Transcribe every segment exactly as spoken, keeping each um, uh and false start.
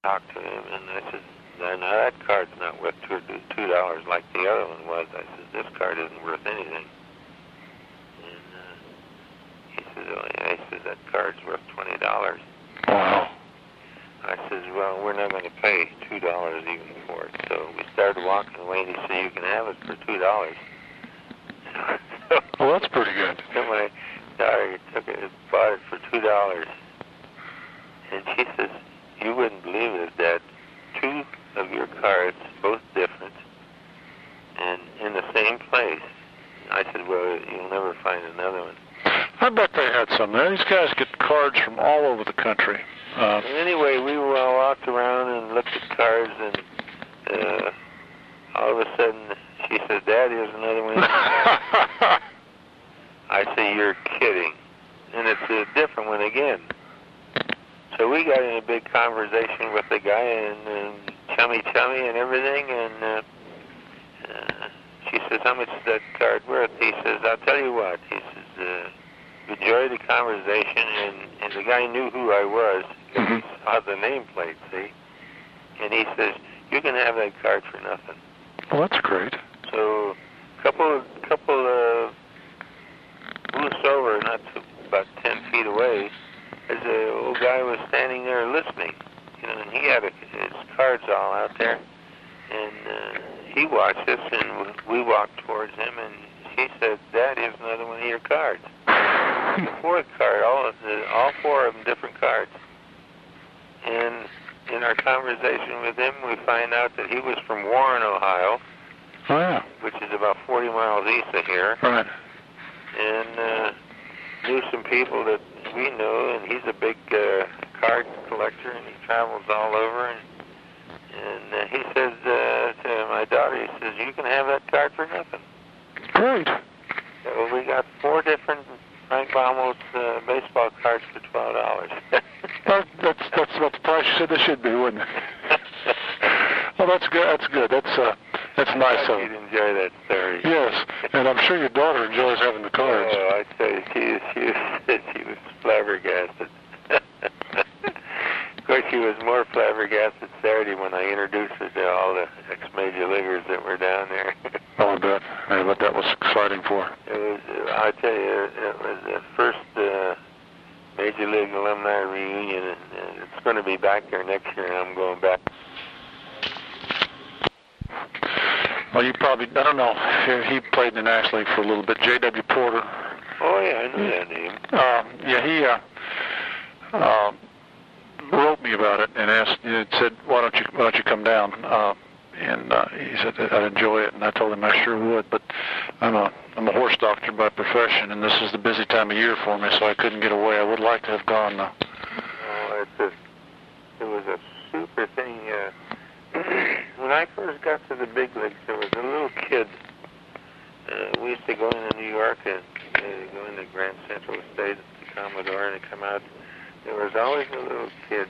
talked to him, and I said, no, no, that card's not worth two, two dollars like the other one was. I said, this card isn't worth anything. And uh, he said, oh, yeah. He says, that card's worth twenty dollars. Wow. I says, well, we're not going to pay two dollars even for it. So we started walking away, and he said, you can have it for two dollars. So, well, that's pretty good. So my daughter took it, bought it for two dollars. And she says, you wouldn't believe it, Dad. Two of your cards, both different, and in the same place. I said, well, you'll never find another one. I bet they had some there. These guys get cards from all over the country. Uh, anyway, we uh, walked around and looked at cards, and uh, all of a sudden, she said, Dad, here's another one. I say, you're kidding. And it's a different one again. So we got in a big conversation with the guy, and, and chummy chummy and everything, and uh, uh, she says, how much is that card worth? He says, I'll tell you what. He says, uh, enjoy the conversation, and, and the guy knew who I was, because he saw the nameplate, see? And he says, you can have that card for nothing. Well, that's great. So a couple, couple of booths over, not too, about ten feet away, as a old guy was standing there listening, you know, and he had a, his cards all out there, and uh, he watched us, and we walked towards him, and he said, Dad, here's another one of your cards. The fourth card, all of the, all four of them different cards. And in our conversation with him, we find out that he was from Warren, Ohio, oh, yeah. which is about forty miles east of here. Right. And uh, knew some people that we know, and he's a big uh, card collector, and he travels all over. And, and uh, he says uh, to my daughter, he says, you can have that card for nothing. Great. So we got four different Frank Baumholz uh, baseball cards for twelve dollars. that, that's that's about the price you said they should be, wouldn't it? Well, that's good. That's good. That's uh, that's nice of You'd enjoy that story. Yes, and I'm sure your daughter enjoys having the cards. Oh, I tell you, she she was, she was flabbergasted. Of course, she was more flabbergasted Saturday when I introduced her to all the ex-major leaguers that were down there. Oh, I bet. I bet that was exciting for her. It was. I tell you, it was the first uh, Major League alumni reunion, and, and it's going to be back there next year, and I'm going back. Well, you probably, I don't know, he played in the National League for a little bit. J W. Porter. Oh, yeah, I knew that name. Um, yeah, he uh, uh, wrote me about it and asked, and said, why don't you, why don't you come down? Uh, and uh, he said that I'd enjoy it, and I told him I sure would, but I'm a, I'm a horse doctor by profession, and this is the busy time of year for me, so I couldn't get away. I would like to have gone, though. Oh, it's a, it was a super thing. Uh, when I first got to the big leagues, there was a little kid. Uh, we used to go into New York and uh, go into Grand Central Estate, the Commodore, and come out. There was always a little kid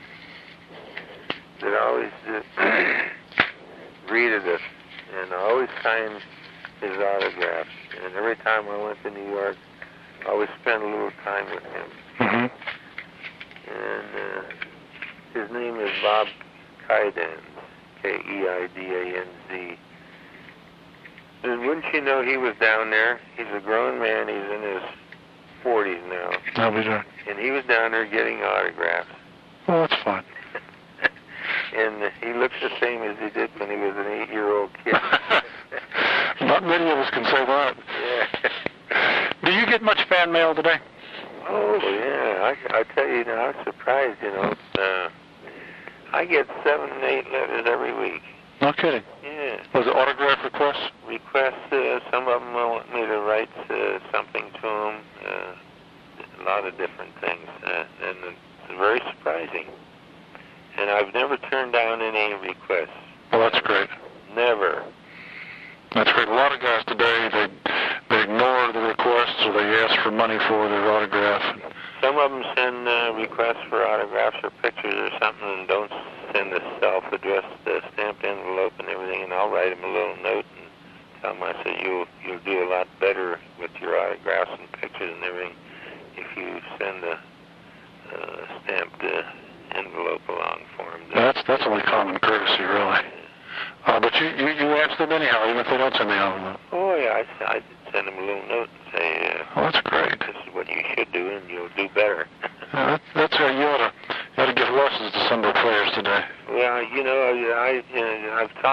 that always uh, greeted us and always signed his autographs. And every time I went to New York, I always spent a little time with him. Mm-hmm. And uh, his name is Bob Kaidan. K E I D A N Z. And wouldn't you know he was down there? He's a grown man. He's in his forties now. I'll be there. And he was down there getting autographs. Well, that's fine. And he looks the same as he did when he was an eight-year-old kid. Not many of us can say that. Yeah. Do you get much fan mail today? Oh, yeah. I, I tell you now, I'm surprised, you know. Uh, I get seven, eight letters every week. No kidding. Yeah. Was it autograph requests? Requests, uh, some of them want me to write uh, something to them, uh, a lot of different things, uh, and it's very surprising. And I've never turned down any requests. Well, that's great. Never. That's great. A lot of guys today, they they ignore the requests or they ask for money for their autograph. Some of them send uh, requests for autographs or pictures or something and don't send a self-addressed uh, stamped envelope and everything, and I'll write them a little note and tell them, I said, you'll, you'll do a lot better with your autographs and pictures and everything if you send a uh, stamped uh, envelope along for them. That's, that's a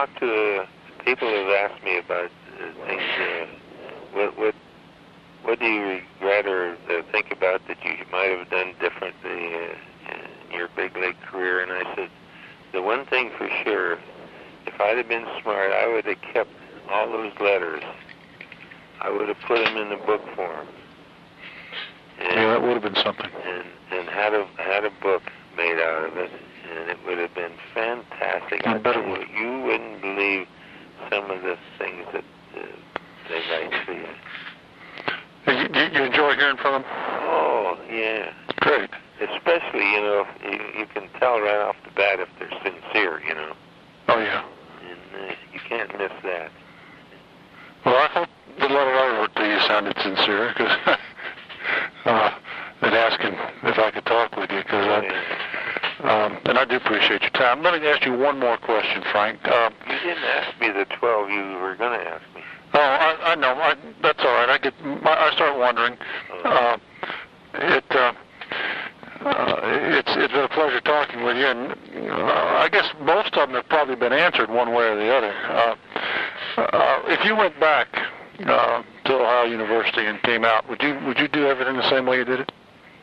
talked to uh, people who have asked me about uh, things. Uh, what what what do you regret or uh, think about that you might have done differently uh, in your big league career? And I said, the one thing for sure, if I'd have been smart, I would have kept all those letters. I would have put them in the book form. And, yeah, that would have been something. And and had a had a book made out of it, and it would have been fantastic. I bet it would. You, you wouldn't believe some of the things that uh, they write to you. You, you, you enjoy hearing from them? Oh, yeah. Great. Especially, you know, if you, you can tell right off the bat if they're sincere, you know. Oh, yeah. And uh, you can't miss that. Well, I hope the letter I wrote to you sounded sincere, because uh, and asking if I could talk with you, because Oh, I, yeah. um, and I do appreciate your time. Let me ask you one more question, Frank. Um, You didn't ask me the twelve you were going to ask me. oh, I, I know. I, that's all right. I get. I start wondering. Uh, it. Uh, uh, it's it's been a pleasure talking with you, and uh, I guess most of them have probably been answered one way or the other. Uh, uh, if you went back uh, to Ohio University and came out, would you would you do everything the same way you did it?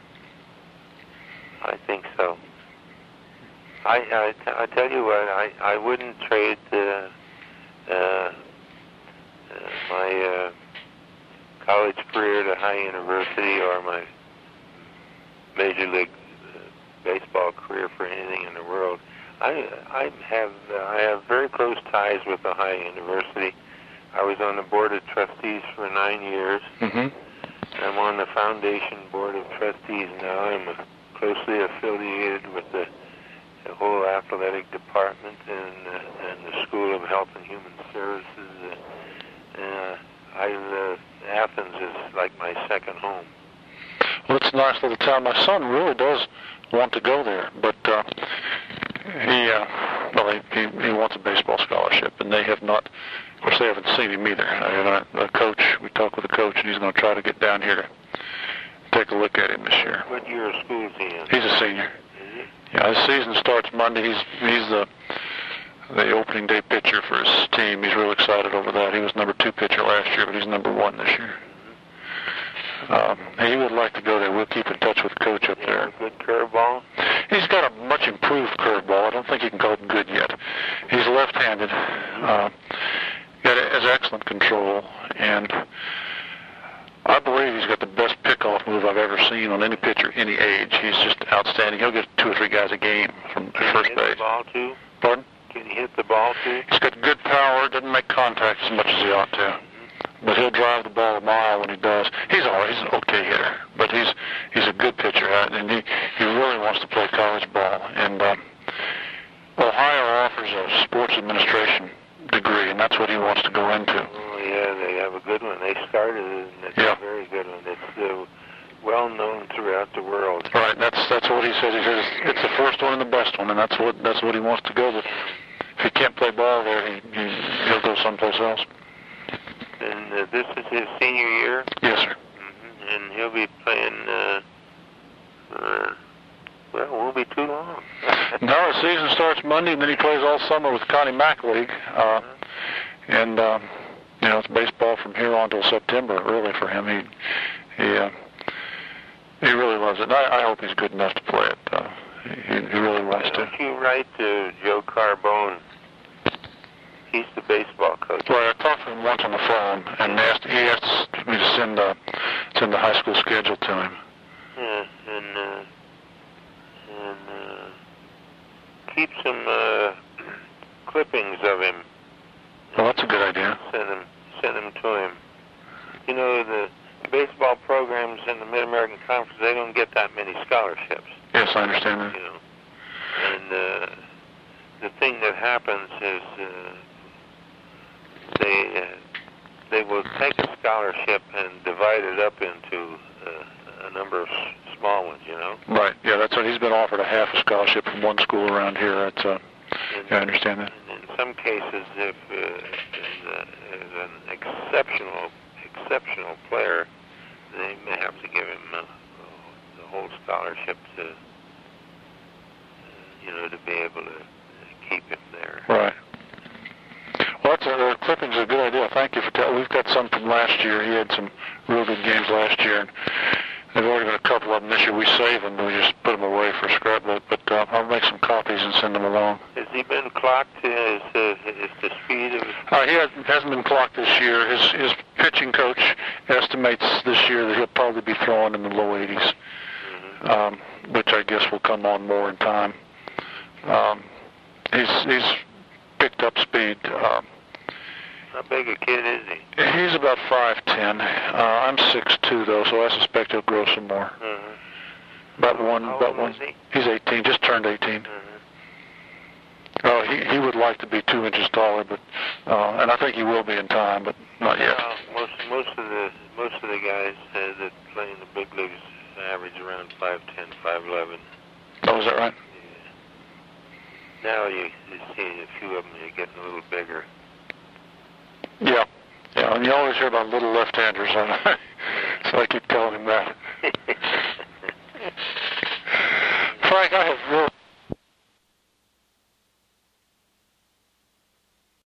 I think so. I, I, t- I tell you what, I, I wouldn't trade uh, uh, uh, my uh, college career to high university or my major league uh, baseball career for anything in the world. I, I have uh, I have very close ties with Ohio University. I was on the board of trustees for nine years. Mm-hmm. I'm on the foundation board of trustees now. I'm uh, closely affiliated with the, the whole athletic department and, uh, and the School of Health and Human Services. Uh, uh, I've, uh, Athens is like my second home. Well, it's a nice little town. My son really does want to go there, but uh, he, uh, well, he, he, he wants a baseball scholarship, and they have not. Of course, they haven't seen him either. I, the coach, we talked with the coach, and he's going to try to get down here to take a look at him this year. What year of school is he in? He's a senior. Is he? Yeah, his season starts Monday. He's he's the the opening day pitcher for his team. He's real excited over that. He was number two pitcher last year, but he's number one this year. Um, he would like to go there. We'll keep in touch with the coach up Yeah, there. good curveball. He's got a much improved curveball. I don't think you can call it good yet. He's left-handed. Uh, got has excellent control, and I believe he's got the best pickoff move I've ever seen on any pitcher, any age. He's just outstanding. He'll get two or three guys a game from Can first he hit base. the ball too? Pardon? Can he hit the ball too? He's got good power. Doesn't make contact as much as he ought to. But he'll drive the ball a mile when he does. He's always an okay hitter, but he's he's a good pitcher, and he, he really wants to play college ball. And um, Ohio offers a sports administration degree, and that's what he wants to go into. Oh, yeah, they have a good one. They started it, and it's Yeah. a very good one. It's uh, well known throughout the world. Right, that's that's what he says. He says it's the first one and the best one, and that's what that's what he wants to go with. If he can't play ball there, he, he he'll go someplace else. And uh, this is his senior year? Yes, sir. Mm-hmm. And he'll be playing, uh, uh, well, it won't be too long. No, the season starts Monday, and then he plays all summer with Connie Mack League. Uh, and, um, you know, it's baseball from here on till September, really, for him. He he, uh, he really loves it. And I, I hope he's good enough to play it. Uh, he, he really wants to. Don't you write to Joe Carbone? He's the baseball coach. Well, I talked to him once on the phone, and asked, he asked me to send, uh, send the high school schedule to him. Yeah, and, uh, and, uh, keep some, uh, clippings of him. Well, that's a good idea. Send them, send them to him. You know, the baseball programs in the Mid-American Conference, they don't get that many scholarships. Yes, I understand that. You know, and uh, the thing that happens is uh, they uh, they will take a scholarship and divide it up into uh, a number of s- small ones. You know. Right. Yeah, that's what he's been offered, a half a scholarship from one school around here. That's uh, And, yeah, I understand that. and in some cases, if uh, is, uh, is an exceptional exceptional player, they may have to give him uh, the whole scholarship to, uh, you know, to be able to keep him there. Right. clippings are a good idea. Thank you for telling. We've got some from last year. He had some real good games last year. And there's already been a couple of them this year. We save them. We just put them away for scrapbook. But uh, I'll make some copies and send them along. Has he been clocked? Is, uh, is the speed of... Uh, he hasn't, hasn't been clocked this year. His his pitching coach estimates this year that he'll probably be throwing in the low eighties, mm-hmm. um, which I guess will come on more in time. Um, he's he's picked up speed. Uh, How big a kid is he? He's about five ten. Uh, I'm six two though, so I suspect he'll grow some more. Mm-hmm. About one. How about old one. Is he? He's eighteen. Just turned eighteen. Mm-hmm. Oh, he he would like to be two inches taller, but uh, and I think he will be in time, but not yet. Well, most most of the most of the guys uh, that play in the big leagues average around five ten, five eleven. Oh, is that right? Yeah. Now you, you see a few of them are getting a little bigger. Yeah, yeah, and you always hear about little left-handers. So I keep telling